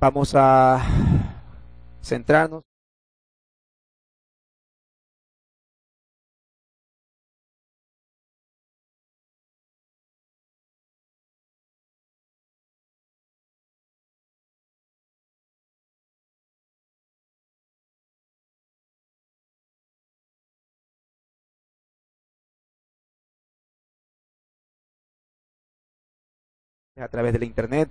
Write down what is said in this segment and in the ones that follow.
Vamos a centrarnos. A través de la internet.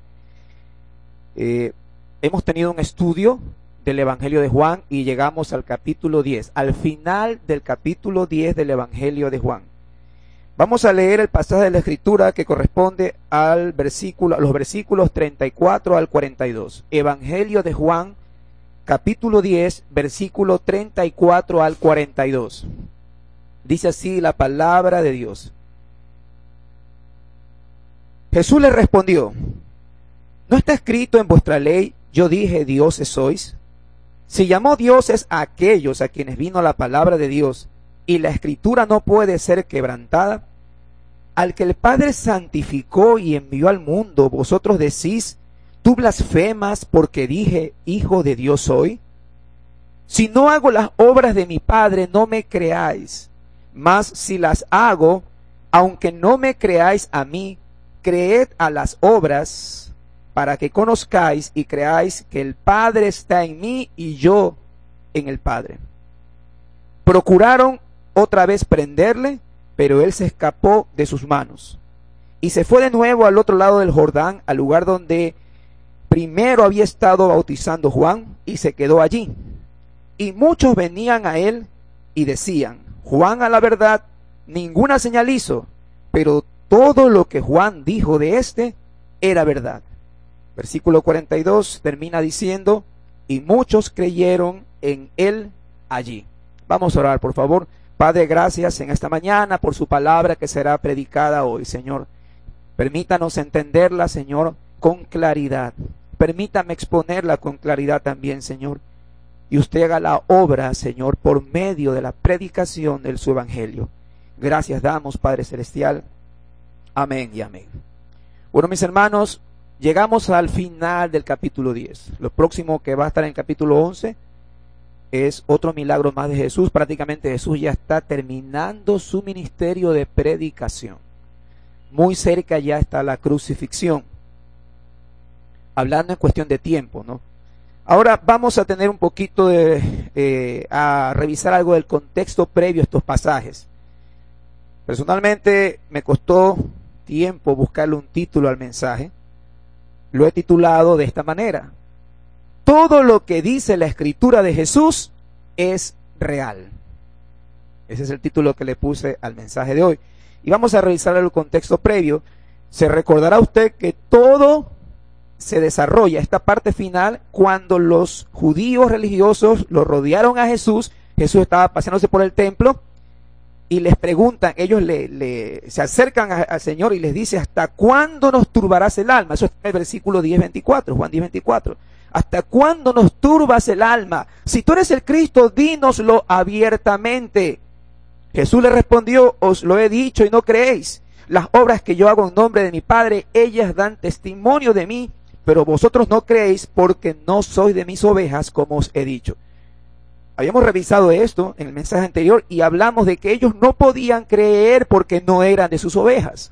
Hemos tenido un estudio del Evangelio de Juan y llegamos al capítulo 10, al final del capítulo 10 del Evangelio de Juan. Vamos a leer el pasaje de la Escritura que corresponde al versículo, a los versículos 34 al 42. Evangelio de Juan, capítulo 10, versículo 34 al 42. Dice así la palabra de Dios. Jesús le respondió: ¿no está escrito en vuestra ley, yo dije dioses sois? Si llamó dioses a aquellos a quienes vino la palabra de Dios, y la Escritura no puede ser quebrantada, al que el Padre santificó y envió al mundo, vosotros decís, ¿tú blasfemas porque dije hijo de Dios soy? Si no hago las obras de mi Padre, no me creáis, mas si las hago, aunque no me creáis a mí, creed a las obras, para que conozcáis y creáis que el Padre está en mí y yo en el Padre. Procuraron otra vez prenderle, pero él se escapó de sus manos. Y se fue de nuevo al otro lado del Jordán, al lugar donde primero había estado bautizando Juan, y se quedó allí. Y muchos venían a él y decían: Juan a la verdad ninguna señal hizo, pero todo lo que Juan dijo de éste era verdad. Versículo 42 termina diciendo: y muchos creyeron en él allí. Vamos a orar, por favor. Padre, gracias en esta mañana por su palabra que será predicada hoy, Señor. Permítanos entenderla, Señor, con claridad. Permítame exponerla con claridad también, Señor. Y usted haga la obra, Señor, por medio de la predicación de su evangelio. Gracias damos, Padre Celestial. Amén y amén. Bueno, mis hermanos, llegamos al final del capítulo 10. Lo próximo que va a estar en el capítulo 11 es otro milagro más de Jesús. Prácticamente Jesús ya está terminando su ministerio de predicación. Muy cerca ya está la crucifixión. Hablando en cuestión de tiempo, ¿no? Ahora vamos a tener un poquito a revisar algo del contexto previo a estos pasajes. Personalmente me costó tiempo buscarle un título al mensaje. Lo he titulado de esta manera: todo lo que dice la Escritura de Jesús es real. Ese es el título que le puse al mensaje de hoy. Y vamos a revisar el contexto previo. Se recordará usted que todo se desarrolla, esta parte final, cuando los judíos religiosos lo rodearon a Jesús. Jesús estaba paseándose por el templo y les preguntan, ellos se acercan al Señor y les dice: ¿hasta cuándo nos turbarás el alma? Eso está en el versículo 10:24, Juan 10:24. ¿Hasta cuándo nos turbas el alma? Si tú eres el Cristo, dínoslo abiertamente. Jesús le respondió: os lo he dicho y no creéis. Las obras que yo hago en nombre de mi Padre, ellas dan testimonio de mí, pero vosotros no creéis porque no sois de mis ovejas, como os he dicho. Habíamos revisado esto en el mensaje anterior y hablamos de que ellos no podían creer porque no eran de sus ovejas.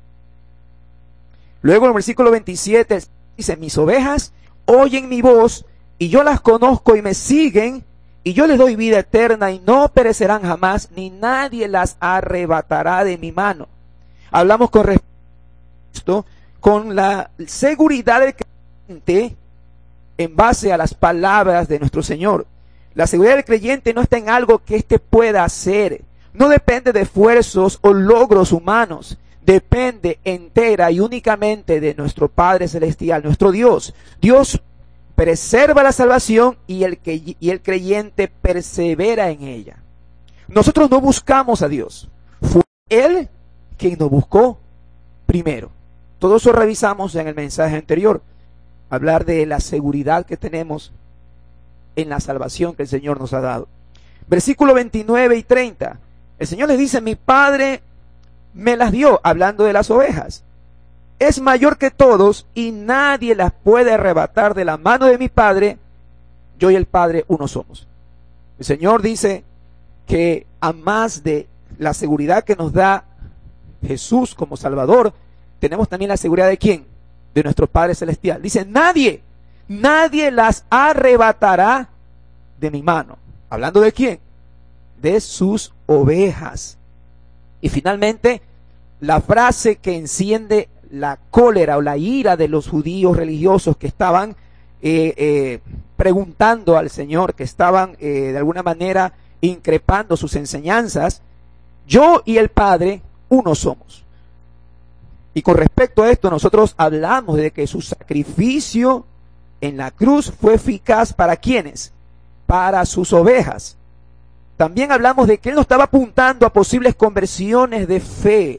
Luego en el versículo 27 dice: mis ovejas oyen mi voz y yo las conozco y me siguen, y yo les doy vida eterna y no perecerán jamás, ni nadie las arrebatará de mi mano. Hablamos con respecto con la seguridad del creyente en base a las palabras de nuestro Señor. La seguridad del creyente no está en algo que éste pueda hacer. No depende de esfuerzos o logros humanos. Depende entera y únicamente de nuestro Padre Celestial, nuestro Dios. Dios preserva la salvación y el creyente persevera en ella. Nosotros no buscamos a Dios. Fue Él quien nos buscó primero. Todo eso revisamos en el mensaje anterior. Hablar de la seguridad que tenemos en la salvación que el Señor nos ha dado. Versículo 29 y 30. El Señor les dice: mi Padre me las dio, hablando de las ovejas. es mayor que todos y nadie las puede arrebatar de la mano de mi Padre. Yo y el Padre uno somos. El Señor dice que a más de la seguridad que nos da Jesús como Salvador, tenemos también la seguridad de ¿quién? De nuestro Padre Celestial. Dice, nadie las arrebatará de mi mano. ¿Hablando de quién? De sus ovejas. Y finalmente, la frase que enciende la cólera o la ira de los judíos religiosos que estaban preguntando al Señor, que estaban de alguna manera increpando sus enseñanzas: yo y el Padre uno somos. Y con respecto a esto, nosotros hablamos de que su sacrificio en la cruz fue eficaz ¿para quiénes? Para sus ovejas. También hablamos de que Él no estaba apuntando a posibles conversiones de fe.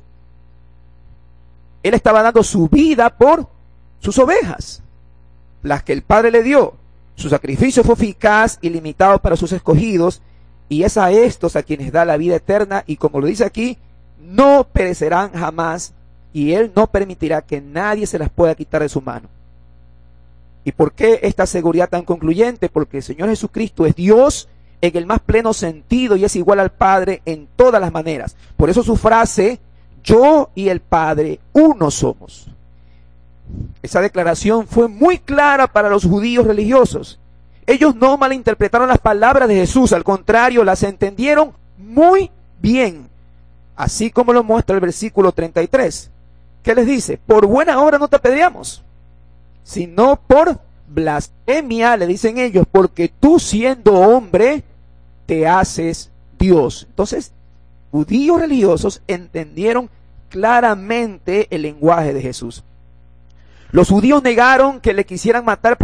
Él estaba dando su vida por sus ovejas, las que el Padre le dio. Su sacrificio fue eficaz y limitado para sus escogidos, y es a estos a quienes da la vida eterna, y como lo dice aquí, no perecerán jamás, y Él no permitirá que nadie se las pueda quitar de su mano. ¿Y por qué esta seguridad tan concluyente? Porque el Señor Jesucristo es Dios en el más pleno sentido y es igual al Padre en todas las maneras. Por eso su frase, yo y el Padre uno somos. Esa declaración fue muy clara para los judíos religiosos. Ellos no malinterpretaron las palabras de Jesús, al contrario, las entendieron muy bien. Así como lo muestra el versículo 33. ¿Qué les dice? Por buena obra no te apedreamos, sino por blasfemia, le dicen ellos, porque tú siendo hombre te haces Dios. Entonces, judíos religiosos entendieron claramente el lenguaje de Jesús. Los judíos negaron que le quisieran matar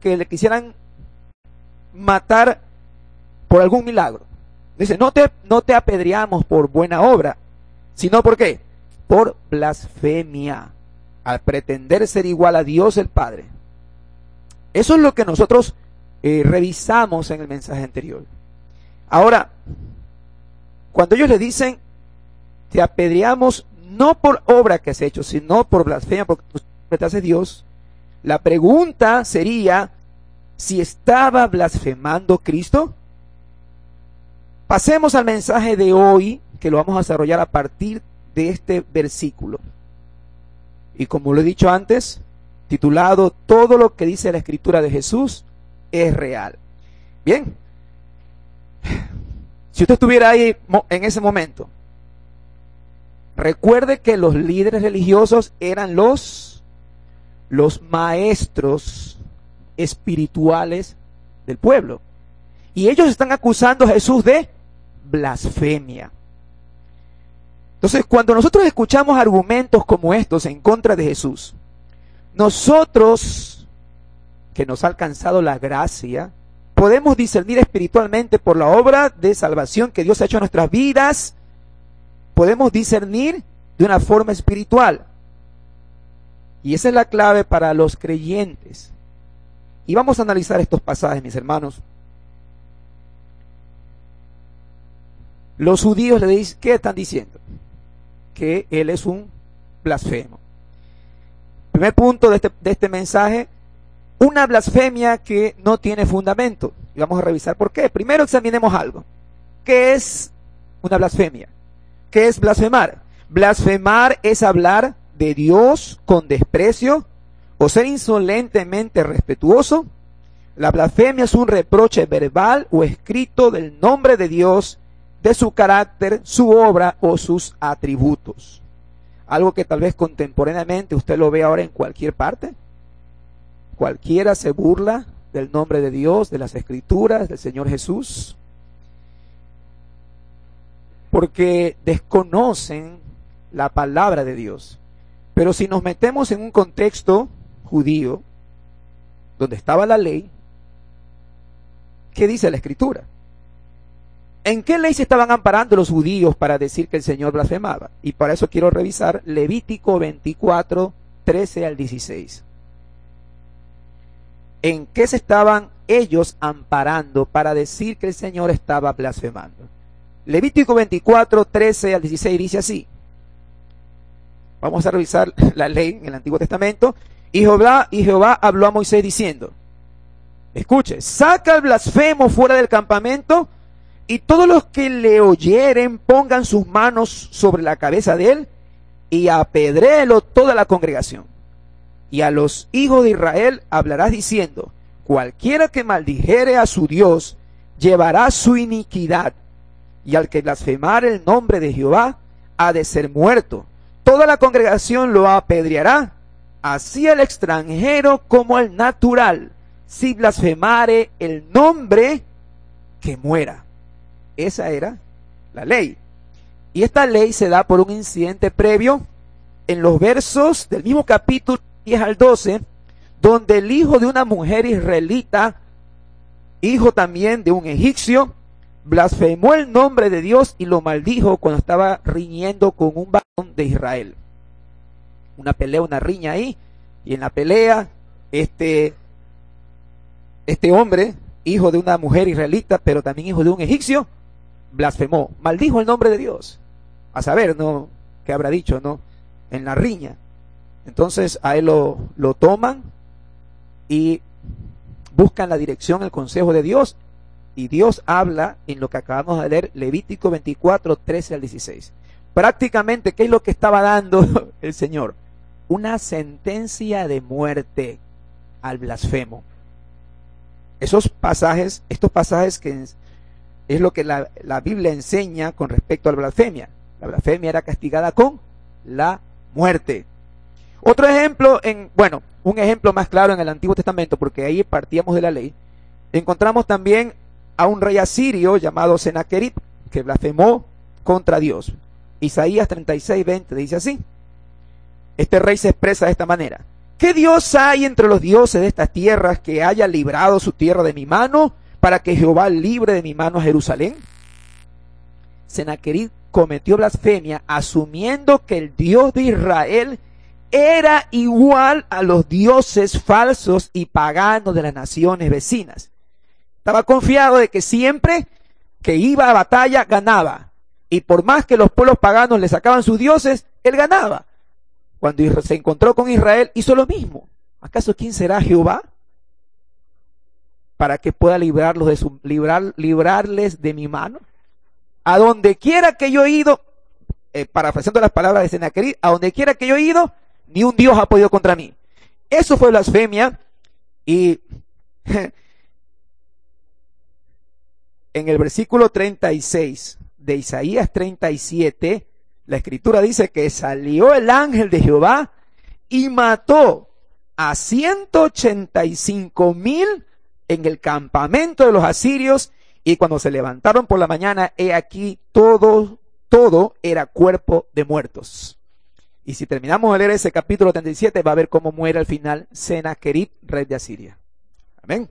por algún milagro. Dice, no te apedreamos por buena obra, sino ¿por qué? Por blasfemia, al pretender ser igual a Dios el Padre. Eso es lo que nosotros revisamos en el mensaje anterior. Ahora, cuando ellos le dicen, te apedreamos no por obra que has hecho, sino por blasfemia, porque tú te haces Dios, la pregunta sería, si estaba blasfemando Cristo. Pasemos al mensaje de hoy, que lo vamos a desarrollar a partir de este versículo. Y como lo he dicho antes, titulado, todo lo que dice la Escritura de Jesús es real. Bien, si usted estuviera ahí en ese momento, recuerde que los líderes religiosos eran los maestros espirituales del pueblo. Y ellos están acusando a Jesús de blasfemia. Entonces, cuando nosotros escuchamos argumentos como estos en contra de Jesús, nosotros, que nos ha alcanzado la gracia, podemos discernir espiritualmente por la obra de salvación que Dios ha hecho en nuestras vidas, podemos discernir de una forma espiritual. Y esa es la clave para los creyentes. Y vamos a analizar estos pasajes, mis hermanos. Los judíos le dicen, ¿qué están diciendo? Que él es un blasfemo. Primer punto de este mensaje, una blasfemia que no tiene fundamento. Y vamos a revisar por qué. Primero examinemos algo. ¿Qué es una blasfemia? ¿Qué es blasfemar? Blasfemar es hablar de Dios con desprecio o ser insolentemente respetuoso. La blasfemia es un reproche verbal o escrito del nombre de Dios, de su carácter, su obra o sus atributos. Algo que tal vez contemporáneamente usted lo ve ahora en cualquier parte. Cualquiera se burla del nombre de Dios, de las Escrituras, del Señor Jesús, porque desconocen la palabra de Dios. Pero si nos metemos en un contexto judío, donde estaba la ley, ¿qué dice la Escritura? ¿En qué ley se estaban amparando los judíos para decir que el Señor blasfemaba? Y para eso quiero revisar Levítico 24, 13 al 16. ¿En qué se estaban ellos amparando para decir que el Señor estaba blasfemando? Levítico 24, 13 al 16 dice así: Vamos a revisar la ley en el Antiguo Testamento. Y Jehová habló a Moisés diciendo, escuche, saca al blasfemo fuera del campamento, y todos los que le oyeren pongan sus manos sobre la cabeza de él, y apedréelo toda la congregación. Y a los hijos de Israel hablarás diciendo, cualquiera que maldijere a su Dios, llevará su iniquidad, y al que blasfemare el nombre de Jehová, ha de ser muerto. Toda la congregación lo apedreará, así el extranjero como el natural. Si blasfemare el nombre, que muera. Esa era la ley. Y esta ley se da por un incidente previo en los versos del mismo capítulo 10 al 12, donde el hijo de una mujer israelita, hijo también de un egipcio, blasfemó el nombre de Dios y lo maldijo cuando estaba riñendo con un varón de Israel. Una pelea, una riña ahí, y en la pelea, este hombre, hijo de una mujer israelita, pero también hijo de un egipcio, blasfemó, maldijo el nombre de Dios. A saber, ¿no?, qué habrá dicho, ¿no?, en la riña. Entonces a él lo toman y buscan la dirección, el consejo de Dios, y Dios habla en lo que acabamos de leer, Levítico 24, 13 al 16. Prácticamente, ¿qué es lo que estaba dando el Señor? Una sentencia de muerte al blasfemo. Estos pasajes que es lo que la Biblia enseña con respecto a la blasfemia. La blasfemia era castigada con la muerte. Otro ejemplo, un ejemplo más claro en el Antiguo Testamento, porque ahí partíamos de la ley. Encontramos también a un rey asirio llamado Senaquerib, que blasfemó contra Dios. Isaías 36, 20 dice así. Este rey se expresa de esta manera: ¿qué Dios hay entre los dioses de estas tierras que haya librado su tierra de mi mano, para que Jehová libre de mi mano a Jerusalén? Senaquerib cometió blasfemia asumiendo que el Dios de Israel era igual a los dioses falsos y paganos de las naciones vecinas. Estaba confiado de que siempre que iba a batalla ganaba, y por más que los pueblos paganos le sacaban sus dioses, él ganaba. Cuando se encontró con Israel, hizo lo mismo. ¿Acaso quién será Jehová para que pueda librarles de mi mano? A donde quiera que yo he ido, parafraseando las palabras de Senaquerib, a donde quiera que yo he ido, ni un Dios ha podido contra mí. Eso fue blasfemia. Y en el versículo 36 de Isaías 37, la escritura dice que salió el ángel de Jehová y mató a 185,000 en el campamento de los asirios, y cuando se levantaron por la mañana, he aquí todo era cuerpo de muertos. Y si terminamos de leer ese capítulo 37, va a ver cómo muere al final Senaquerib, rey de Asiria. Amén.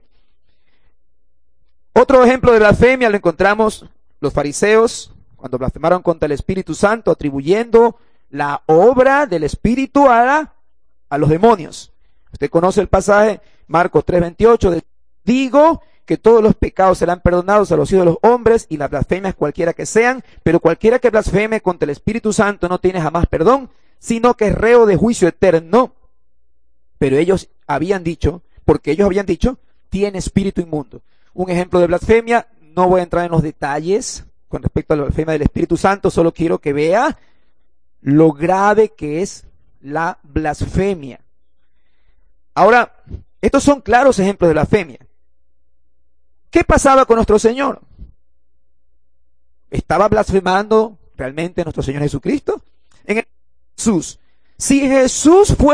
Otro ejemplo de blasfemia lo encontramos los fariseos, cuando blasfemaron contra el Espíritu Santo, atribuyendo la obra del Espíritu a los demonios. Usted conoce el pasaje, Marcos 3:28, digo que todos los pecados serán perdonados a los hijos de los hombres y las blasfemias cualquiera que sean, pero cualquiera que blasfeme contra el Espíritu Santo no tiene jamás perdón, sino que es reo de juicio eterno. Pero ellos habían dicho, tiene espíritu inmundo. Un ejemplo de blasfemia, no voy a entrar en los detalles con respecto a la blasfemia del Espíritu Santo, solo quiero que vea lo grave que es la blasfemia. Ahora, estos son claros ejemplos de blasfemia. ¿Qué pasaba con nuestro Señor? ¿Estaba blasfemando realmente nuestro Señor Jesucristo? Jesús. Si Jesús fue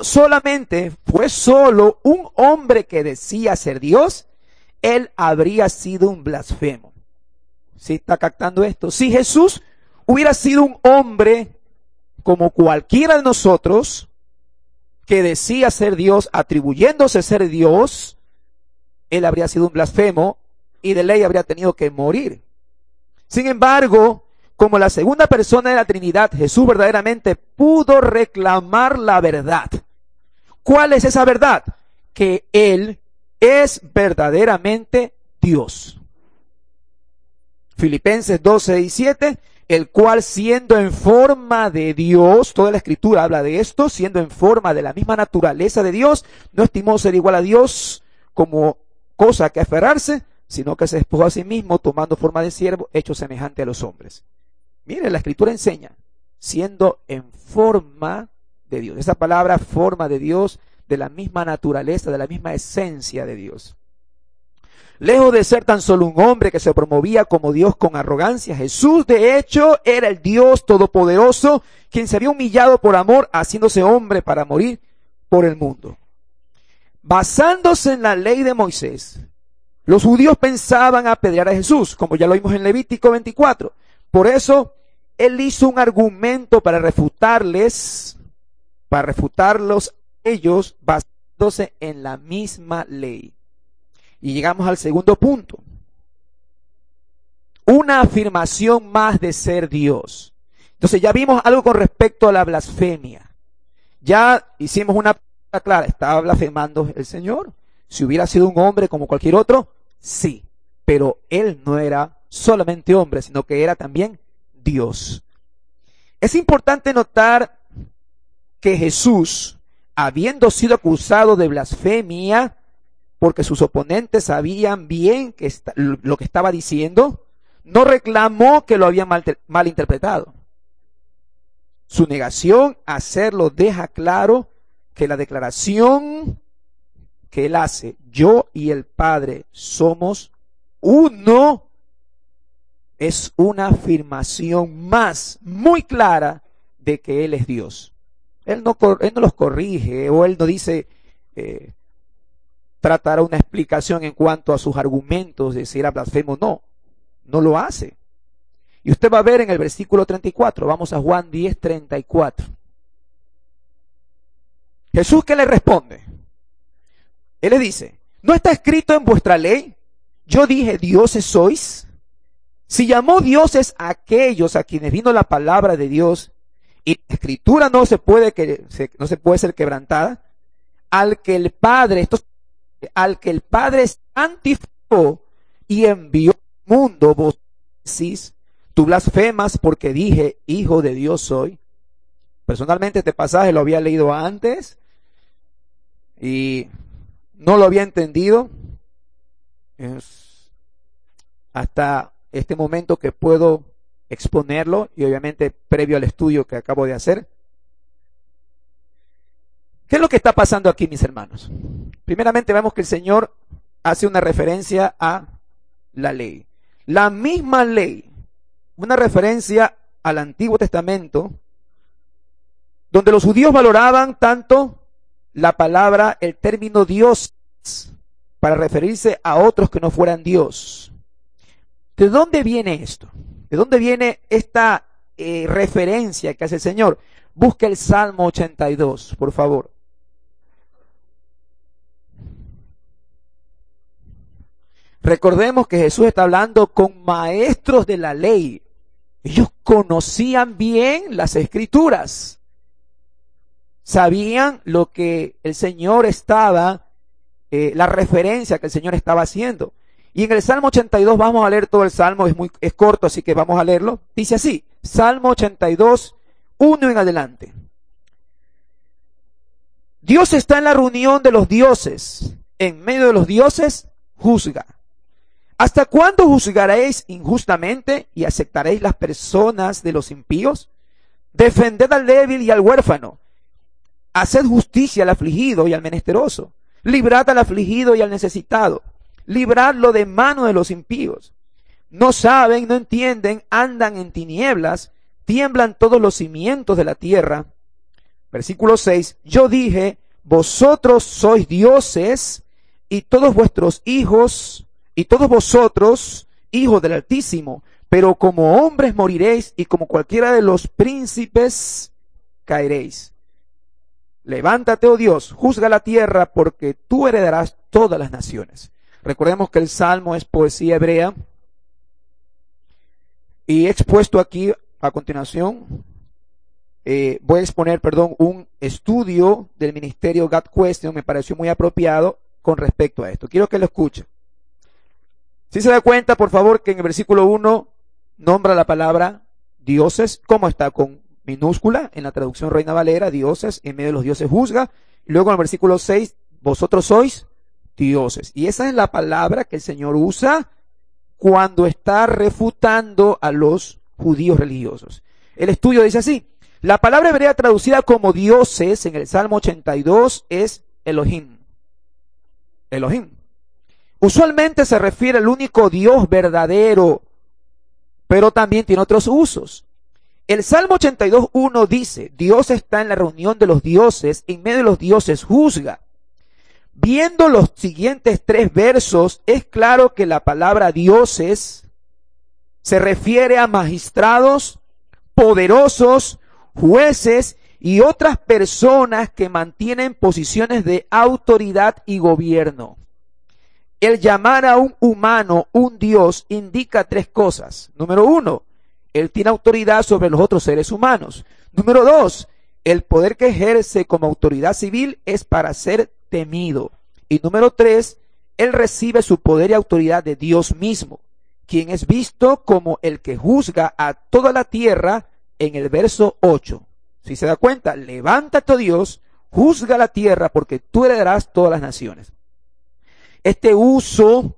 solo un hombre que decía ser Dios, él habría sido un blasfemo. ¿Sí está captando esto? Si Jesús hubiera sido un hombre como cualquiera de nosotros, que decía ser Dios, atribuyéndose ser Dios, él habría sido un blasfemo y de ley habría tenido que morir. Sin embargo, como la segunda persona de la Trinidad, Jesús verdaderamente pudo reclamar la verdad. ¿Cuál es esa verdad? Que Él es verdaderamente Dios. Filipenses 2:6 y 7, el cual siendo en forma de Dios, toda la escritura habla de esto, siendo en forma de la misma naturaleza de Dios, no estimó ser igual a Dios como cosa que aferrarse, sino que se despojó a sí mismo, tomando forma de siervo, hecho semejante a los hombres. Mire, la escritura enseña, siendo en forma de Dios. Esa palabra, forma de Dios, de la misma naturaleza, de la misma esencia de Dios. Lejos de ser tan solo un hombre que se promovía como Dios con arrogancia, Jesús de hecho era el Dios todopoderoso, quien se había humillado por amor, haciéndose hombre para morir por el mundo. Basándose en la ley de Moisés, los judíos pensaban apedrear a Jesús, como ya lo vimos en Levítico 24. Por eso, él hizo un argumento para refutarlos ellos, basándose en la misma ley. Y llegamos al segundo punto. Una afirmación más de ser Dios. Entonces ya vimos algo con respecto a la blasfemia. Ya hicimos una pregunta clara. ¿Estaba blasfemando el Señor? Si hubiera sido un hombre como cualquier otro, sí. Pero él no era solamente hombre, sino que era también Dios. Es importante notar que Jesús, habiendo sido acusado de blasfemia, porque sus oponentes sabían bien lo que estaba diciendo, no reclamó que lo habían mal interpretado. Su negación a hacerlo deja claro que la declaración que él hace, yo y el Padre somos uno, es una afirmación más, muy clara, de que él es Dios. Él no los corrige, o él no dice, tratará una explicación en cuanto a sus argumentos de si era blasfemo. No lo hace. Y usted va a ver en el versículo 34, vamos a Juan 10:34. Jesús, ¿qué le responde? Él le dice, ¿no está escrito en vuestra ley? Yo dije, dioses sois. Si llamó dioses a aquellos a quienes vino la palabra de Dios, y la escritura no se puede ser quebrantada, al que el Padre santificó y envió al mundo, vos decís, tú blasfemas porque dije, hijo de Dios soy. Personalmente este pasaje lo había leído antes y no lo había entendido hasta este momento que puedo exponerlo, y obviamente previo al estudio que acabo de hacer. ¿Qué es lo que está pasando aquí, mis hermanos? Primeramente vemos que el Señor hace una referencia a la ley. La misma ley, una referencia al Antiguo Testamento, donde los judíos valoraban tanto la palabra, el término Dios, para referirse a otros que no fueran Dios. ¿De dónde viene esto? ¿De dónde viene esta referencia que hace el Señor? Busque el Salmo 82, por favor. Recordemos que Jesús está hablando con maestros de la ley. Ellos conocían bien las Escrituras. Sabían lo que el Señor estaba, la referencia que el Señor estaba haciendo. Y en el Salmo 82 vamos a leer todo el Salmo, es corto, así que vamos a leerlo. Dice así, Salmo 82, 1 en adelante. Dios está en la reunión de los dioses, en medio de los dioses juzga. ¿Hasta cuándo juzgaréis injustamente y aceptaréis las personas de los impíos? Defended al débil y al huérfano. Haced justicia al afligido y al menesteroso. Librad al afligido y al necesitado. Libradlo de mano de los impíos. No saben, no entienden, andan en tinieblas, tiemblan todos los cimientos de la tierra. Versículo 6. Yo dije, vosotros sois dioses y todos vuestros hijos, y todos vosotros, hijos del Altísimo, pero como hombres moriréis y como cualquiera de los príncipes caeréis. Levántate, oh Dios, juzga la tierra, porque tú heredarás todas las naciones. Recordemos que el Salmo es poesía hebrea, y he expuesto aquí a continuación, voy a exponer, un estudio del ministerio God Question, me pareció muy apropiado con respecto a esto. Quiero que lo escuchen. Si se da cuenta, por favor, que en el versículo 1 nombra la palabra dioses, ¿cómo está? Con minúscula en la traducción Reina Valera, dioses, en medio de los dioses juzga. Y luego en el versículo 6, vosotros sois dioses. Y esa es la palabra que el Señor usa cuando está refutando a los judíos religiosos. El estudio dice así: la palabra hebrea traducida como dioses en el Salmo 82 es Elohim. Elohim. Usualmente se refiere al único Dios verdadero, pero también tiene otros usos. El Salmo 82:1 dice: Dios está en la reunión de los dioses, en medio de los dioses juzga. Viendo los siguientes 3 versos, es claro que la palabra dioses se refiere a magistrados, poderosos, jueces y otras personas que mantienen posiciones de autoridad y gobierno. El llamar a un humano un Dios indica 3 cosas. Número 1, él tiene autoridad sobre los otros seres humanos. Número 2, el poder que ejerce como autoridad civil es para ser temido. Y número 3, él recibe su poder y autoridad de Dios mismo, quien es visto como el que juzga a toda la tierra en el verso 8. Si se da cuenta, levántate, oh Dios, juzga la tierra porque tú heredarás todas las naciones. Este uso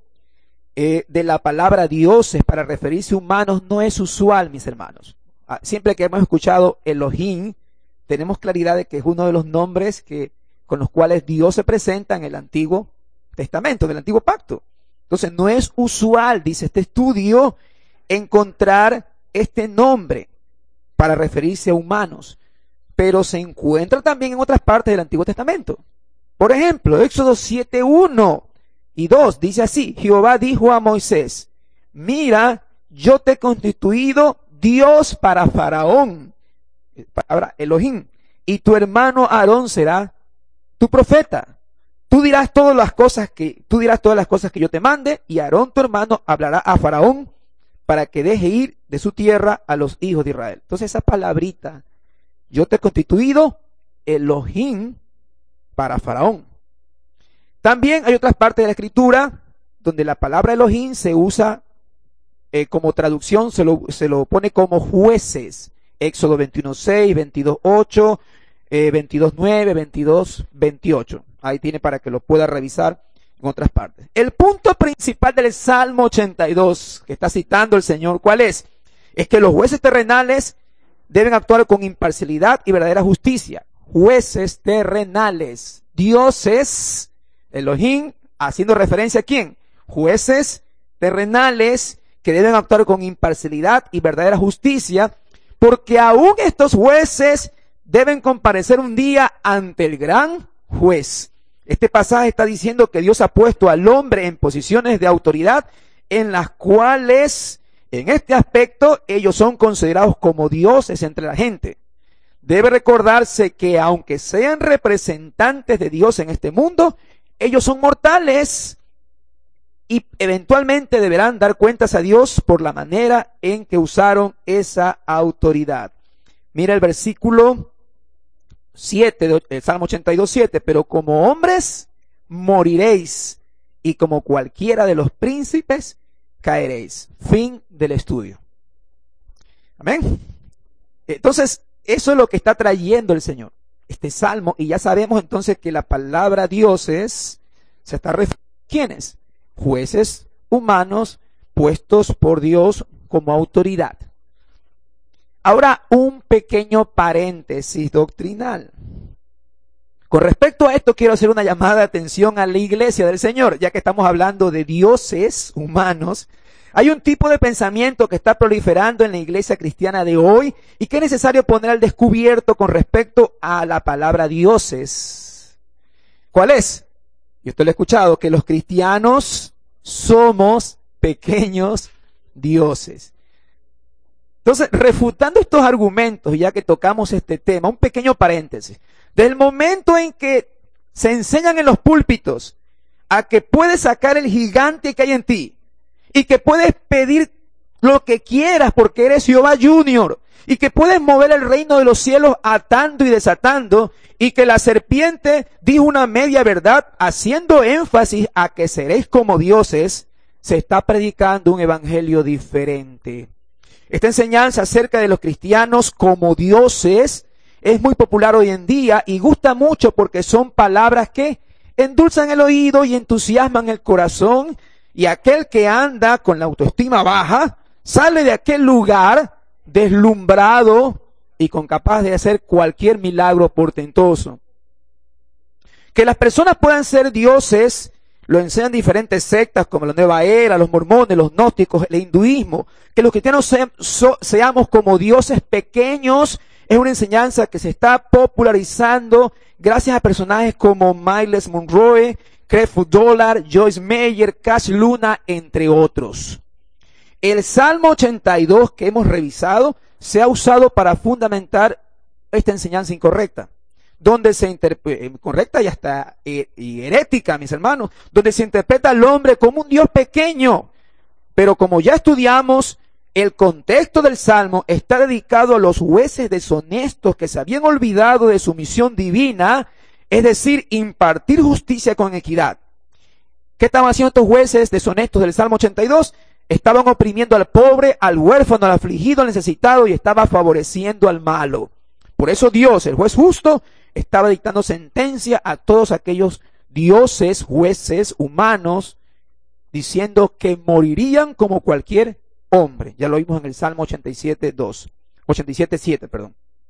de la palabra dioses para referirse a humanos no es usual, mis hermanos. Siempre que hemos escuchado Elohim, tenemos claridad de que es uno de los nombres con los cuales Dios se presenta en el Antiguo Testamento, del Antiguo Pacto. Entonces no es usual, dice este estudio, encontrar este nombre para referirse a humanos, pero se encuentra también en otras partes del Antiguo Testamento. Por ejemplo, Éxodo 7:1 y 2 dice así: Jehová dijo a Moisés: mira, yo te he constituido Dios para Faraón, palabra Elohim, y tu hermano Aarón será tu profeta. Tú dirás todas las cosas que yo te mande, y Aarón tu hermano hablará a Faraón para que deje ir de su tierra a los hijos de Israel. Entonces esa palabrita, yo te he constituido Elohim para Faraón. También hay otras partes de la Escritura donde la palabra Elohim se usa como traducción, se lo pone como jueces. Éxodo 21:6, 22:8, 22:9, 22:28. Ahí tiene para que lo pueda revisar en otras partes. El punto principal del Salmo 82 que está citando el Señor, ¿cuál es? Es que los jueces terrenales deben actuar con imparcialidad y verdadera justicia. Jueces terrenales, dioses, Elohim, haciendo referencia a quién? Jueces terrenales que deben actuar con imparcialidad y verdadera justicia, porque aún estos jueces deben comparecer un día ante el gran juez. Este pasaje está diciendo que Dios ha puesto al hombre en posiciones de autoridad en las cuales, en este aspecto, ellos son considerados como dioses entre la gente. Debe recordarse que aunque sean representantes de Dios en este mundo, ellos son mortales y eventualmente deberán dar cuentas a Dios por la manera en que usaron esa autoridad. Mira el versículo 7 del Salmo 82:7, pero como hombres moriréis y como cualquiera de los príncipes caeréis. Fin del estudio. Amén. Entonces, eso es lo que está trayendo el Señor, este salmo, y ya sabemos entonces que la palabra dioses se está refiriendo a ¿quiénes? Jueces humanos puestos por Dios como autoridad. Ahora, un pequeño paréntesis doctrinal. Con respecto a esto, quiero hacer una llamada de atención a la iglesia del Señor, ya que estamos hablando de dioses humanos. Hay un tipo de pensamiento que está proliferando en la iglesia cristiana de hoy y que es necesario poner al descubierto con respecto a la palabra dioses. ¿Cuál es? Y usted lo ha escuchado, que los cristianos somos pequeños dioses. Entonces, refutando estos argumentos, ya que tocamos este tema, un pequeño paréntesis. Del momento en que se enseñan en los púlpitos a que puedes sacar el gigante que hay en ti y que puedes pedir lo que quieras porque eres Jehová Junior y que puedes mover el reino de los cielos atando y desatando y que la serpiente dijo una media verdad haciendo énfasis a que seréis como dioses, se está predicando un evangelio diferente. Esta enseñanza acerca de los cristianos como dioses es muy popular hoy en día y gusta mucho porque son palabras que endulzan el oído y entusiasman el corazón, y aquel que anda con la autoestima baja sale de aquel lugar deslumbrado y con capaz de hacer cualquier milagro portentoso. Que las personas puedan ser dioses lo enseñan diferentes sectas como la Nueva Era, los mormones, los gnósticos, el hinduismo. Que los cristianos seamos como dioses pequeños es una enseñanza que se está popularizando gracias a personajes como Miles Monroe, Creflo Dollar, Joyce Meyer, Cash Luna, entre otros. El Salmo 82 que hemos revisado se ha usado para fundamentar esta enseñanza incorrecta, donde se correcta y hasta y herética, mis hermanos, donde se interpreta al hombre como un Dios pequeño. Pero como ya estudiamos, el contexto del Salmo está dedicado a los jueces deshonestos que se habían olvidado de su misión divina, es decir, impartir justicia con equidad. ¿Qué estaban haciendo estos jueces deshonestos del Salmo 82? Estaban oprimiendo al pobre, al huérfano, al afligido, al necesitado, y estaba favoreciendo al malo. Por eso Dios, el juez justo, estaba dictando sentencia a todos aquellos dioses, jueces humanos, diciendo que morirían como cualquier hombre. Ya lo vimos en el Salmo 87:7, perdón.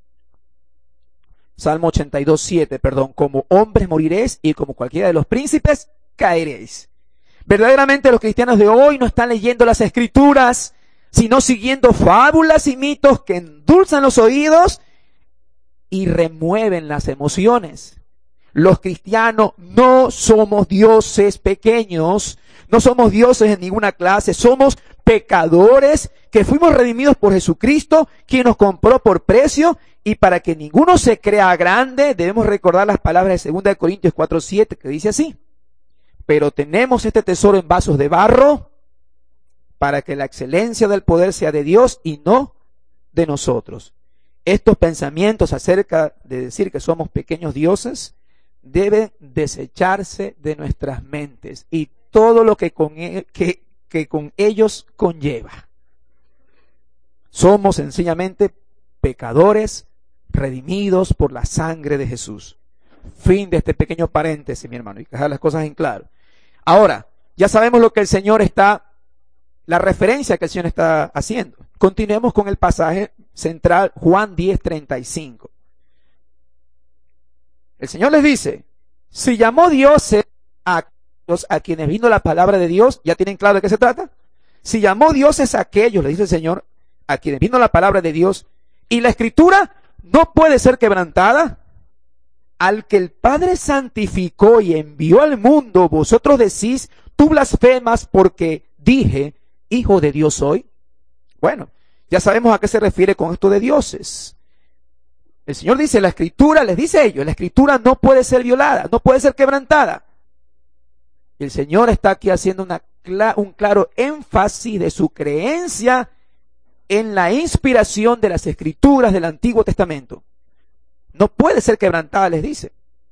Salmo 82:7, perdón. Como hombres moriréis y como cualquiera de los príncipes caeréis. Verdaderamente los cristianos de hoy no están leyendo las Escrituras, sino siguiendo fábulas y mitos que endulzan los oídos y remueven las emociones. Los cristianos no somos dioses pequeños, no somos dioses en ninguna clase, somos pecadores que fuimos redimidos por Jesucristo, quien nos compró por precio, y para que ninguno se crea grande, debemos recordar las palabras de 2 Corintios 4:7, que dice así: pero tenemos este tesoro en vasos de barro, para que la excelencia del poder sea de Dios y no de nosotros. Estos pensamientos acerca de decir que somos pequeños dioses deben desecharse de nuestras mentes y todo lo que con ellos conlleva. Somos sencillamente pecadores redimidos por la sangre de Jesús. Fin de este pequeño paréntesis, mi hermano, y que dejar las cosas en claro. Ahora, ya sabemos lo que el Señor la referencia que el Señor está haciendo. Continuemos con el pasaje central, Juan 10:35. El Señor les dice: si llamó dioses a quienes vino la palabra de Dios, ¿ya tienen claro de qué se trata? Si llamó dioses a aquellos, le dice el Señor, a quienes vino la palabra de Dios, y la Escritura no puede ser quebrantada, al que el Padre santificó y envió al mundo, vosotros decís, tú blasfemas porque dije, Hijo de Dios soy. Bueno, ya sabemos a qué se refiere con esto de dioses. El Señor dice, la Escritura, les dice a ellos, la Escritura no puede ser violada, no puede ser quebrantada. Y el Señor está aquí haciendo un claro énfasis de su creencia en la inspiración de las Escrituras del Antiguo Testamento. No puede ser quebrantada, les dice.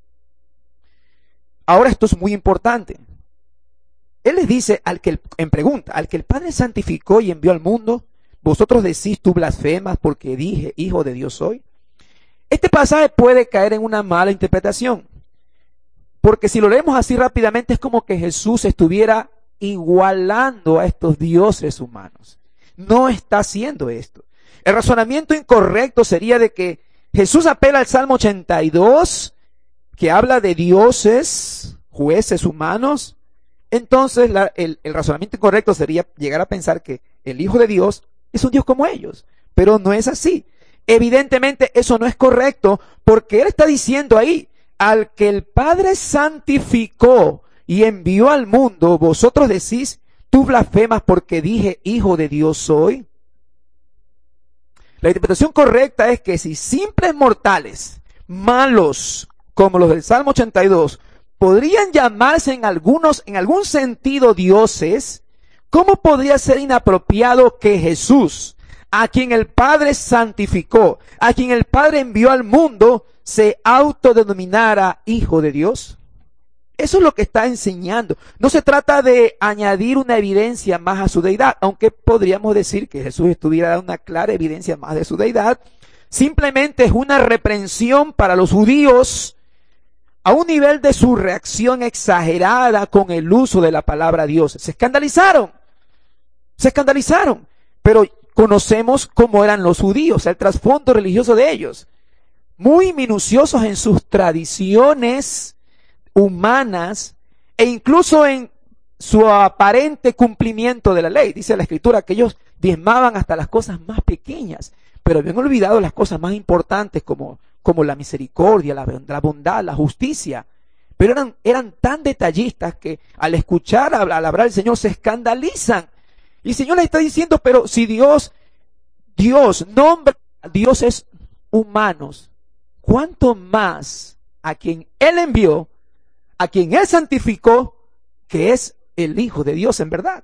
Ahora esto es muy importante. Él les dice al que el Padre santificó y envió al mundo, vosotros decís, tú blasfemas porque dije, Hijo de Dios soy. Este pasaje puede caer en una mala interpretación, porque si lo leemos así rápidamente es como que Jesús estuviera igualando a estos dioses humanos. No está haciendo esto. El razonamiento incorrecto sería de que Jesús apela al Salmo 82, que habla de dioses, jueces humanos. Entonces el razonamiento incorrecto sería llegar a pensar que el Hijo de Dios es un Dios como ellos, pero no es así. Evidentemente eso no es correcto, porque Él está diciendo ahí, al que el Padre santificó y envió al mundo, vosotros decís, tú blasfemas porque dije, Hijo de Dios soy. La interpretación correcta es que si simples mortales, malos, como los del Salmo 82, podrían llamarse en algún sentido dioses, ¿cómo podría ser inapropiado que Jesús, a quien el Padre santificó, a quien el Padre envió al mundo, se autodenominara Hijo de Dios? Eso es lo que está enseñando. No se trata de añadir una evidencia más a su deidad, aunque podríamos decir que Jesús estuviera dando una clara evidencia más de su deidad. Simplemente es una reprensión para los judíos a un nivel de su reacción exagerada con el uso de la palabra Dios. Se escandalizaron, pero conocemos cómo eran los judíos, el trasfondo religioso de ellos. Muy minuciosos en sus tradiciones humanas e incluso en su aparente cumplimiento de la ley. Dice la Escritura que ellos diezmaban hasta las cosas más pequeñas, pero habían olvidado las cosas más importantes como la misericordia, la bondad, la justicia. Pero eran tan detallistas que al escuchar hablar al Señor se escandalizan. Y el Señor les está diciendo, pero si Dios nombra a dioses humanos, ¿cuánto más a quien Él envió, a quien Él santificó, que es el Hijo de Dios en verdad?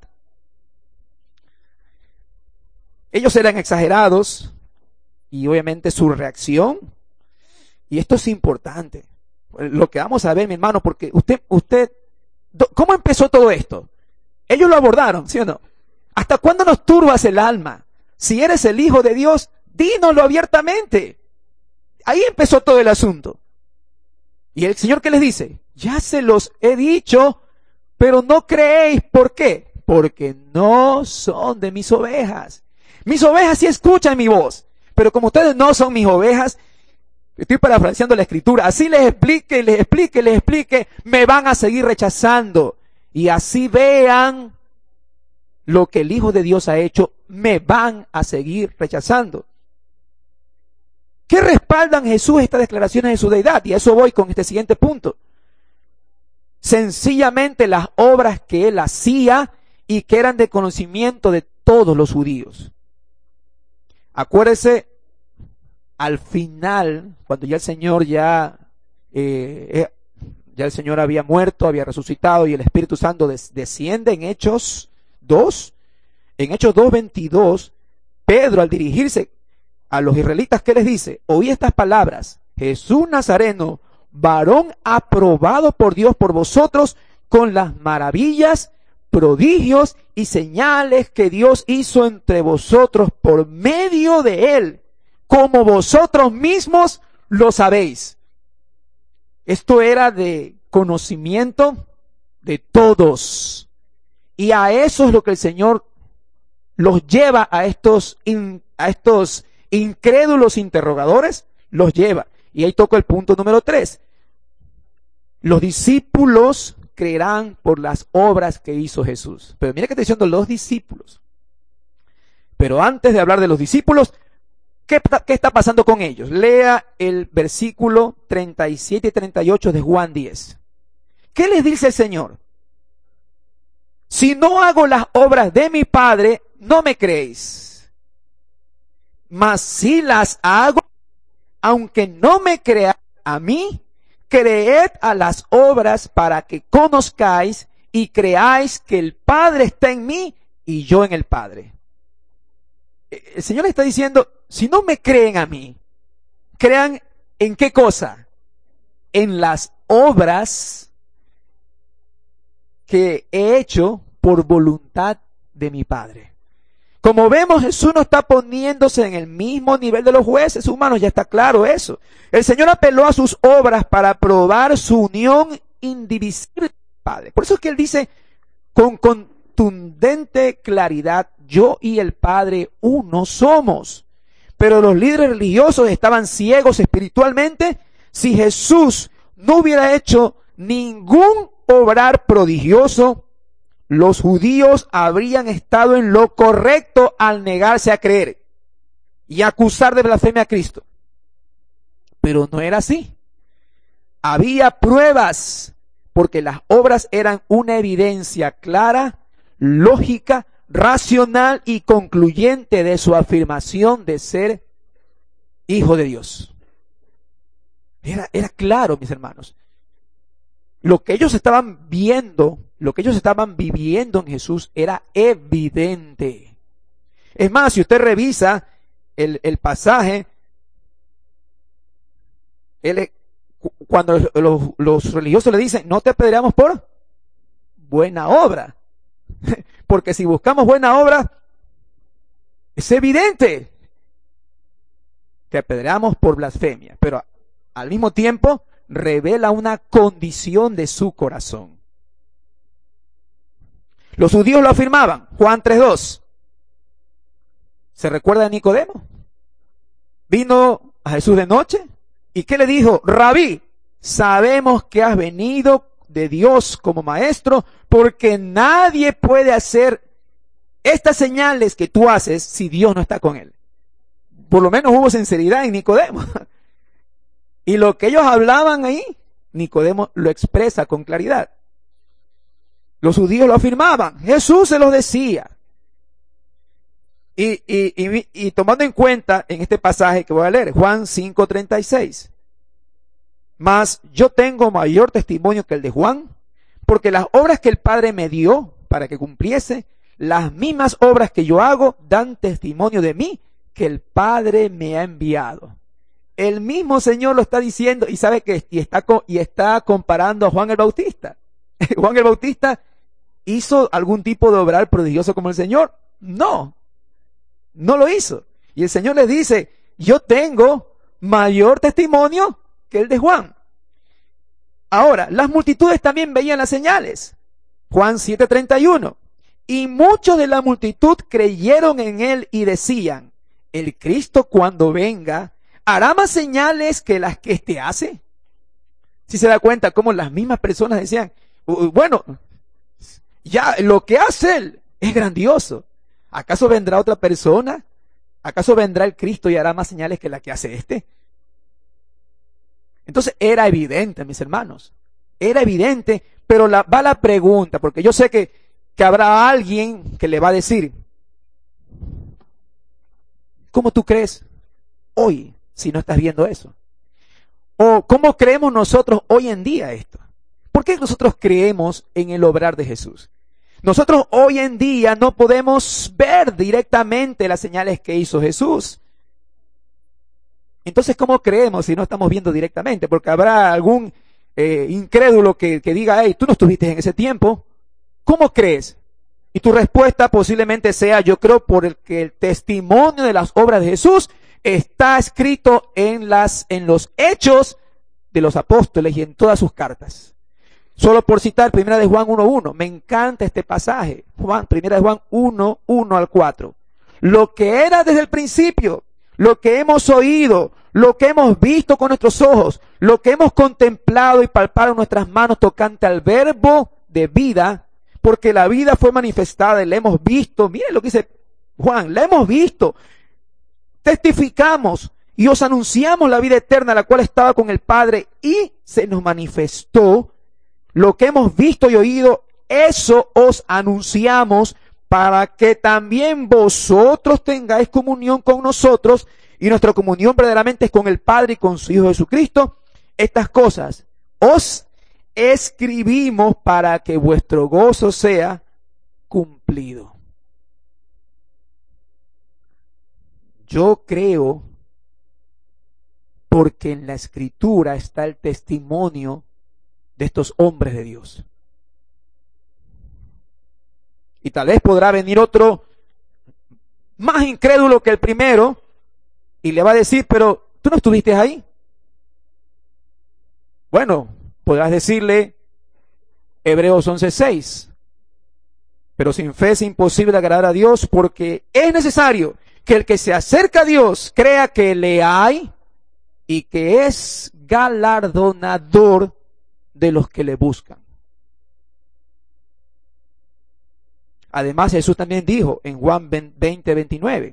Ellos eran exagerados y obviamente su reacción, y esto es importante, lo que vamos a ver, mi hermano, porque ¿cómo empezó todo esto? Ellos lo abordaron, ¿sí o no? ¿Hasta cuándo nos turbas el alma? Si eres el Hijo de Dios, dínoslo abiertamente. Ahí empezó todo el asunto. Y el Señor, ¿qué les dice? Ya se los he dicho, pero no creéis. ¿Por qué? Porque no son de mis ovejas. Mis ovejas sí escuchan mi voz, pero como ustedes no son mis ovejas, estoy parafraseando la Escritura, así les explique, me van a seguir rechazando. Y así vean lo que el Hijo de Dios ha hecho, me van a seguir rechazando. ¿Qué respaldan Jesús estas declaraciones de su deidad? Y a eso voy con este siguiente punto. Sencillamente las obras que Él hacía y que eran de conocimiento de todos los judíos. Acuérdese, al final, cuando ya el Señor ya el Señor había muerto, había resucitado y el Espíritu Santo desciende en Hechos 2, en Hechos 2:22, Pedro al dirigirse a los israelitas, ¿qué les dice? Oí estas palabras: Jesús Nazareno, varón aprobado por Dios por vosotros, con las maravillas, prodigios y señales que Dios hizo entre vosotros por medio de él, como vosotros mismos lo sabéis. Esto era de conocimiento de todos. Y a eso es lo que el Señor los lleva a estos incrédulos interrogadores, los lleva. Y ahí toco el punto número 3. Los discípulos creerán por las obras que hizo Jesús. Pero mira que está diciendo los discípulos. Pero antes de hablar de los discípulos, ¿qué está pasando con ellos? Lea el versículo 37 y 38 de Juan 10. ¿Qué les dice el Señor? Si no hago las obras de mi Padre, no me creéis. Mas si las hago, aunque no me creáis a mí, creed a las obras para que conozcáis y creáis que el Padre está en mí y yo en el Padre. El Señor le está diciendo, si no me creen a mí, crean en qué cosa, en las obras que he hecho por voluntad de mi Padre. Como vemos, Jesús no está poniéndose en el mismo nivel de los jueces humanos, ya está claro eso. El Señor apeló a sus obras para probar su unión indivisible con el Padre. Por eso es que Él dice con contundente claridad, yo y el Padre uno somos. Pero los líderes religiosos estaban ciegos espiritualmente. Si Jesús no hubiera hecho ningún obrar prodigioso, los judíos habrían estado en lo correcto al negarse a creer y acusar de blasfemia a Cristo. Pero no era así. Había pruebas, porque las obras eran una evidencia clara, lógica, racional y concluyente de su afirmación de ser hijo de Dios. Era claro, mis hermanos. Lo que ellos estaban viendo, lo que ellos estaban viviendo en Jesús era evidente. Es más, si usted revisa el pasaje, cuando los religiosos le dicen, no te apedreamos por buena obra. Porque si buscamos buena obra, es evidente. Te apedreamos por blasfemia. Pero al mismo tiempo revela una condición de su corazón. Los judíos lo afirmaban. Juan 3:2. ¿Se recuerda de Nicodemo? Vino a Jesús de noche. ¿Y qué le dijo? Rabí, sabemos que has venido de Dios como maestro, porque nadie puede hacer estas señales que tú haces si Dios no está con él. Por lo menos hubo sinceridad en Nicodemo. Y lo que ellos hablaban ahí, Nicodemo lo expresa con claridad. Los judíos lo afirmaban, Jesús se los decía. Y tomando en cuenta en este pasaje que voy a leer, Juan 5:36. Mas yo tengo mayor testimonio que el de Juan, porque las obras que el Padre me dio para que cumpliese, las mismas obras que yo hago, dan testimonio de mí, que el Padre me ha enviado. El mismo Señor lo está diciendo, y sabe que está comparando a Juan el Bautista. Juan el Bautista hizo algún tipo de obrar prodigioso como el Señor. No lo hizo. Y el Señor les dice, yo tengo mayor testimonio que el de Juan. Ahora, las multitudes también veían las señales. Juan 7:31. Y muchos de la multitud creyeron en él y decían, el Cristo cuando venga, ¿hará más señales que las que éste hace? Si se da cuenta cómo las mismas personas decían, bueno, ya lo que hace él es grandioso. ¿Acaso vendrá otra persona? ¿Acaso vendrá el Cristo y hará más señales que la que hace este? Entonces era evidente, mis hermanos. Era evidente, pero va la pregunta, porque yo sé que habrá alguien que le va a decir, ¿cómo tú crees hoy si no estás viendo eso? ¿O cómo creemos nosotros hoy en día esto? ¿Por qué nosotros creemos en el obrar de Jesús? Nosotros hoy en día no podemos ver directamente las señales que hizo Jesús. Entonces, ¿cómo creemos si no estamos viendo directamente? Porque habrá algún incrédulo que diga, hey, tú no estuviste en ese tiempo. ¿Cómo crees? Y tu respuesta posiblemente sea, yo creo porque el testimonio de las obras de Jesús está escrito en los hechos de los apóstoles y en todas sus cartas. Solo por citar 1 de Juan 1:1. Me encanta este pasaje. 1 de Juan 1:1-4. Lo que era desde el principio, lo que hemos oído, lo que hemos visto con nuestros ojos, lo que hemos contemplado y palpado en nuestras manos tocante al verbo de vida, porque la vida fue manifestada y la hemos visto. Miren lo que dice Juan, la hemos visto. Testificamos y os anunciamos la vida eterna, la cual estaba con el Padre y se nos manifestó. Lo que hemos visto y oído, eso os anunciamos para que también vosotros tengáis comunión con nosotros, y nuestra comunión verdaderamente es con el Padre y con su Hijo Jesucristo. Estas cosas os escribimos para que vuestro gozo sea cumplido. Yo creo porque en la Escritura está el testimonio de estos hombres de Dios. Y tal vez podrá venir otro más incrédulo que el primero y le va a decir, pero tú no estuviste ahí. Bueno, podrás decirle Hebreos 11:6. Pero sin fe es imposible agradar a Dios, porque es necesario que el que se acerca a Dios crea que le hay y que es galardonador de los que le buscan. Además, Jesús también dijo en Juan 20:29.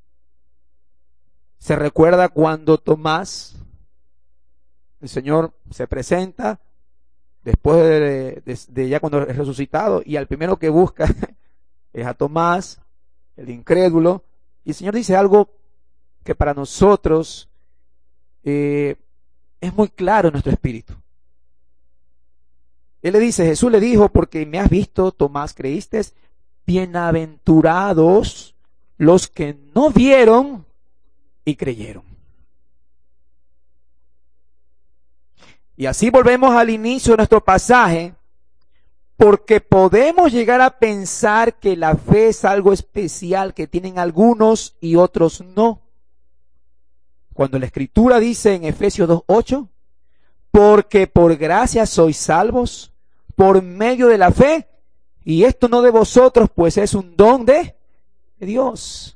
Se recuerda cuando Tomás, el Señor se presenta después de ya cuando es resucitado, y al primero que busca es a Tomás, el incrédulo, y el Señor dice algo que para nosotros es muy claro en nuestro espíritu. Él le dice, Jesús le dijo, porque me has visto, Tomás, creíste. Bienaventurados los que no vieron y creyeron. Y así volvemos al inicio de nuestro pasaje, porque podemos llegar a pensar que la fe es algo especial que tienen algunos y otros no. Cuando la Escritura dice en Efesios 2:8, porque por gracia sois salvos, por medio de la fe, y esto no de vosotros, pues es un don de Dios.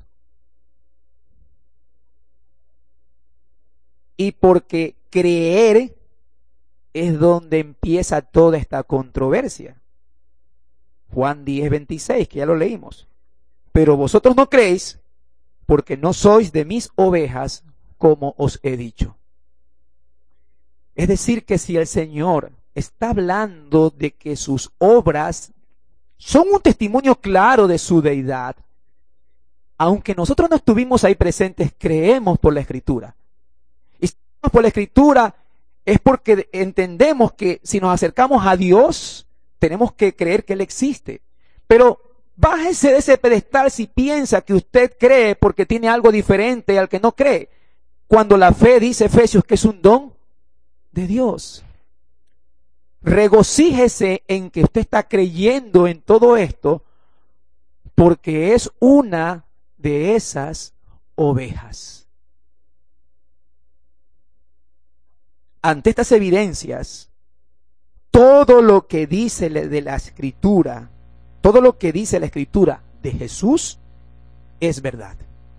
Y porque creer es donde empieza toda esta controversia. Juan 10:26, que ya lo leímos. Pero vosotros no creéis, porque no sois de mis ovejas, como os he dicho. Es decir, que si el Señor está hablando de que sus obras son un testimonio claro de su deidad, aunque nosotros no estuvimos ahí presentes, creemos por la Escritura. Y si creemos por la Escritura es porque entendemos que si nos acercamos a Dios, tenemos que creer que Él existe. Pero bájese de ese pedestal si piensa que usted cree porque tiene algo diferente al que no cree. Cuando la fe, dice Efesios, que es un don de Dios. Regocíjese en que usted está creyendo en todo esto porque es una de esas ovejas. Ante estas evidencias, todo lo que dice de la Escritura, todo lo que dice la Escritura de Jesús es verdad.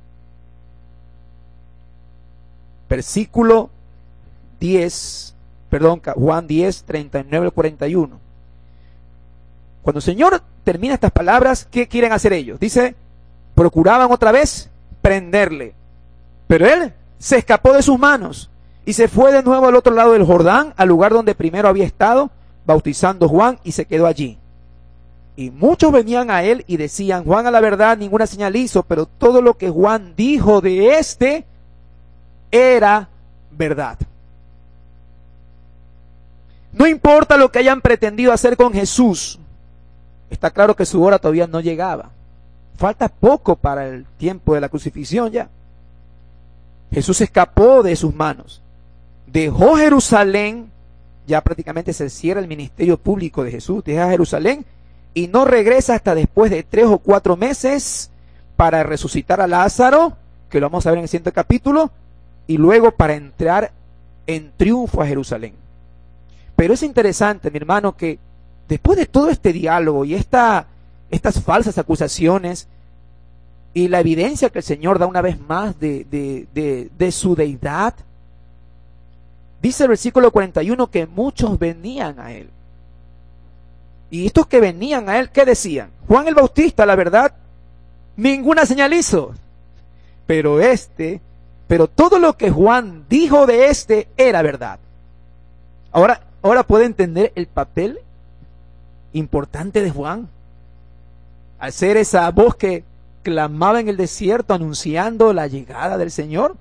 Versículo 10, Juan 10, 39 al 41. Cuando el Señor termina estas palabras, ¿qué quieren hacer ellos? Dice, procuraban otra vez prenderle, pero Él se escapó de sus manos y se fue de nuevo al otro lado del Jordán, al lugar donde primero había estado bautizando Juan, y se quedó allí. Y muchos venían a Él y decían, Juan a la verdad ninguna señal hizo, pero todo lo que Juan dijo de éste era verdad. No importa lo que hayan pretendido hacer con Jesús, está claro que su hora todavía no llegaba. Falta poco para el tiempo de la crucifixión ya. Jesús escapó de sus manos, dejó Jerusalén, ya prácticamente se cierra el ministerio público de Jesús, deja Jerusalén y no regresa hasta después de 3 o 4 meses para resucitar a Lázaro, que lo vamos a ver en el siguiente capítulo, y luego para entrar en triunfo a Jerusalén. Pero es interesante, mi hermano, que después de todo este diálogo y estas falsas acusaciones y la evidencia que el Señor da una vez más de su deidad, dice el versículo 41 que muchos venían a Él. Y estos que venían a Él, ¿qué decían? Juan el Bautista, la verdad, ninguna señal hizo. Pero todo lo que Juan dijo de este era verdad. Ahora puede entender el papel importante de Juan. Al ser esa voz que clamaba en el desierto anunciando la llegada del Señor.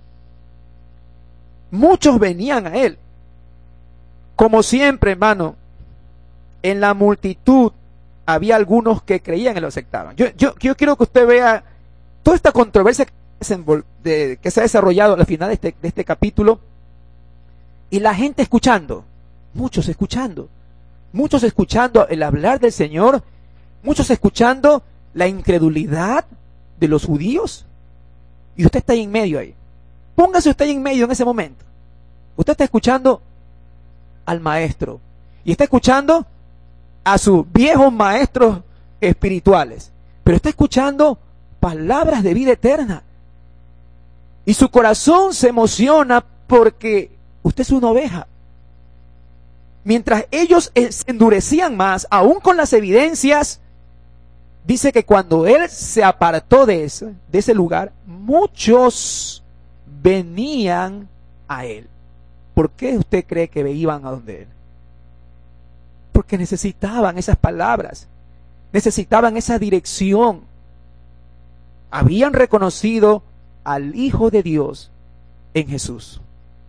Muchos venían a Él. Como siempre, hermano, en la multitud había algunos que creían y lo aceptaban. Yo quiero que usted vea toda esta controversia que se ha desarrollado al final de este capítulo, y la gente escuchando, muchos escuchando el hablar del Señor, muchos escuchando la incredulidad de los judíos, y usted está ahí en medio ahí. Póngase usted ahí en medio en ese momento. Usted está escuchando al maestro y está escuchando a sus viejos maestros espirituales, pero está escuchando palabras de vida eterna. Y su corazón se emociona porque usted es una oveja. Mientras ellos se endurecían más, aún con las evidencias, dice que cuando Él se apartó de ese lugar, muchos venían a Él. ¿Por qué usted cree que iban a donde Él? Porque necesitaban esas palabras, necesitaban esa dirección. Habían reconocido al Hijo de Dios en Jesús.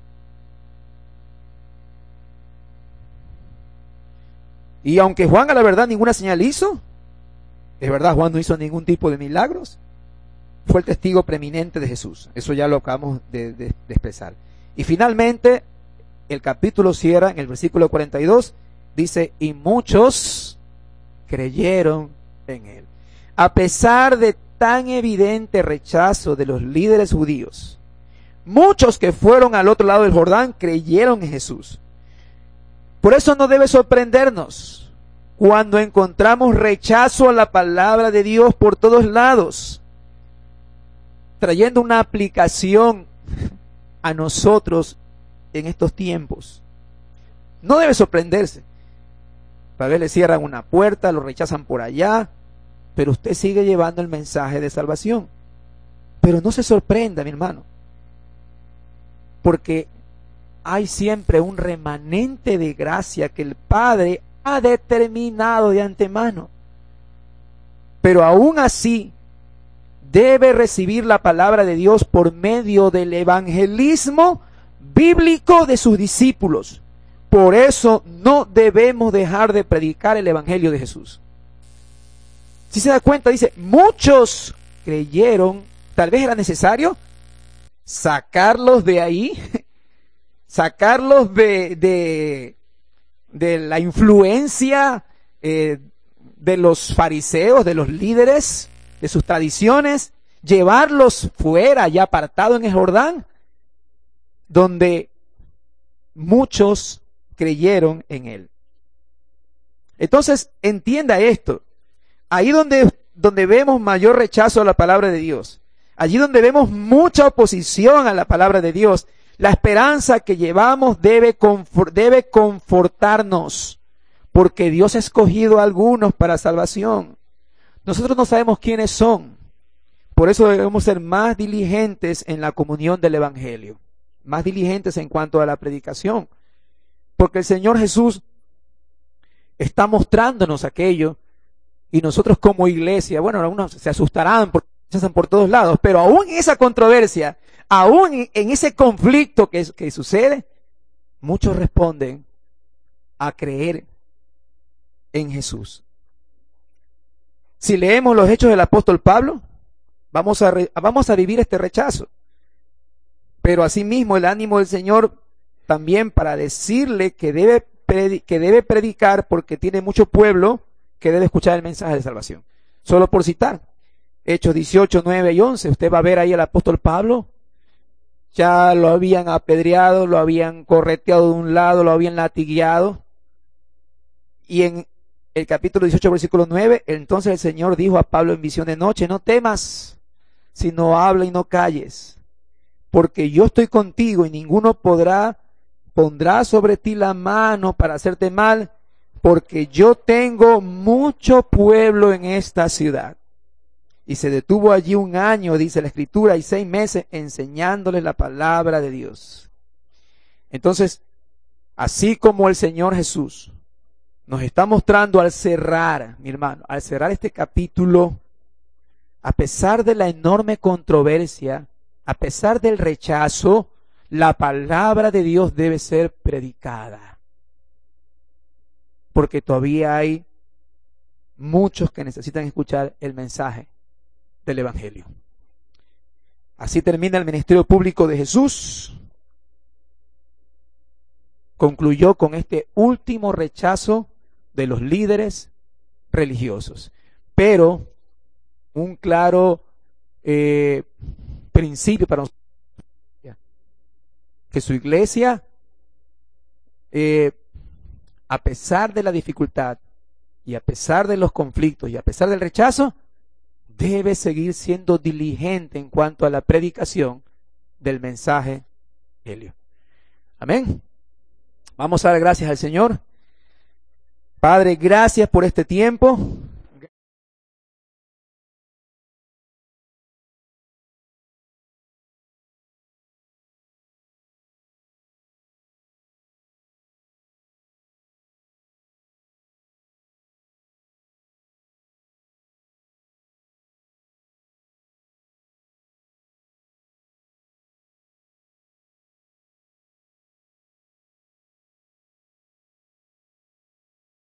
Y aunque Juan a la verdad ninguna señal hizo, es verdad, Juan no hizo ningún tipo de milagros, fue el testigo preeminente de Jesús. Eso ya lo acabamos de expresar. Y finalmente, el capítulo cierra en el versículo 42, dice, y muchos creyeron en él. A pesar de tan evidente rechazo de los líderes judíos, muchos que fueron al otro lado del Jordán creyeron en Jesús. Por eso no debe sorprendernos cuando encontramos rechazo a la palabra de Dios por todos lados, trayendo una aplicación a nosotros en estos tiempos. No debe sorprenderse. Tal vez le cierran una puerta, lo rechazan por allá, pero usted sigue llevando el mensaje de salvación. Pero no se sorprenda, mi hermano, porque hay siempre un remanente de gracia que el Padre ha determinado de antemano. Pero aún así, debe recibir la palabra de Dios por medio del evangelismo bíblico de sus discípulos. Por eso no debemos dejar de predicar el evangelio de Jesús. Si se da cuenta, dice, muchos creyeron. Tal vez era necesario sacarlos de ahí, sacarlos de la influencia de los fariseos, de los líderes, de sus tradiciones, llevarlos fuera, ya apartado en el Jordán, donde muchos creyeron en él. Entonces, entienda esto. Ahí donde vemos mayor rechazo a la palabra de Dios, allí donde vemos mucha oposición a la palabra de Dios, la esperanza que llevamos debe confortarnos, porque Dios ha escogido a algunos para salvación. Nosotros no sabemos quiénes son. Por eso debemos ser más diligentes en la comunión del evangelio, más diligentes en cuanto a la predicación, porque el Señor Jesús está mostrándonos aquello. Y nosotros como iglesia, bueno, algunos se asustarán porque rechazan por todos lados, pero aún en esa controversia, aún en ese conflicto que sucede, muchos responden a creer en Jesús. Si leemos los hechos del apóstol Pablo, vamos a vivir este rechazo. Pero asimismo el ánimo del Señor también para decirle que debe predicar porque tiene mucho pueblo que debe escuchar el mensaje de salvación. Solo por citar, Hechos 18, 9 y 11, usted va a ver ahí al apóstol Pablo, ya lo habían apedreado, lo habían correteado de un lado, lo habían latigueado, y en el capítulo 18, versículo 9, entonces el Señor dijo a Pablo en visión de noche, no temas, sino habla y no calles, porque yo estoy contigo y ninguno pondrá sobre ti la mano para hacerte mal, porque yo tengo mucho pueblo en esta ciudad. Y se detuvo allí 1 año, dice la Escritura, y 6 meses enseñándoles la palabra de Dios. Entonces, así como el Señor Jesús nos está mostrando al cerrar, mi hermano, al cerrar este capítulo, a pesar de la enorme controversia, a pesar del rechazo, la palabra de Dios debe ser predicada. Porque todavía hay muchos que necesitan escuchar el mensaje del evangelio. Así termina el ministerio público de Jesús. Concluyó con este último rechazo de los líderes religiosos. Pero un claro principio para nosotros, que su iglesia, a pesar de la dificultad y a pesar de los conflictos y a pesar del rechazo, debe seguir siendo diligente en cuanto a la predicación del mensaje del evangelio. Amén. Vamos a dar gracias al Señor. Padre, gracias por este tiempo.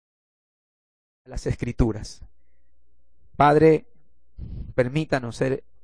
Las Escrituras. Padre, permítanos ser